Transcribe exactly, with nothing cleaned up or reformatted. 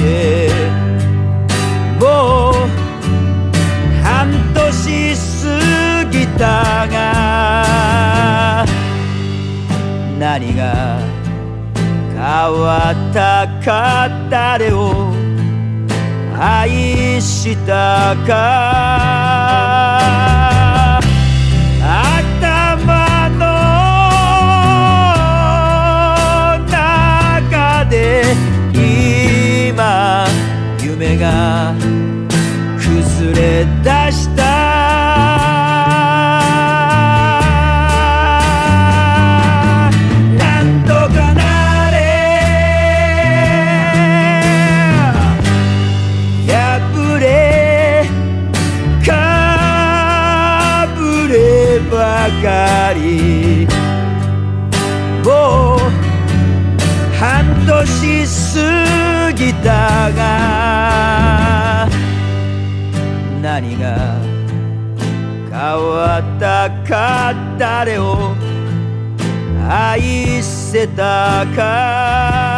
てもう半年過ぎたが何が変わったか、誰を愛したか、頭の中で今夢が崩れ出した。なんとかなれ、破れかぶればかり、もう半年過ぎたが何が変わったか、誰を愛せたか。